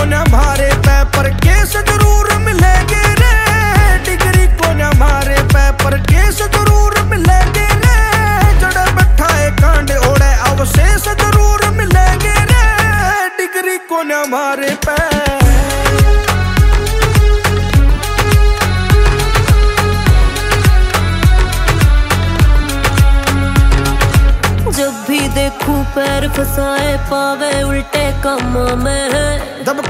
को न हमारे पे पर केस जरूर मिलेंगे रे। डिग्री को न हमारे पे पर केस जरूर मिलेंगे रे। जड़े बैठा है कांड ओढ़े अवशेष जरूर मिलेंगे रे। डिग्री को न हमारे पे। जब भी देखूं पैर फंसाए पावे उल्टे कामों में। जब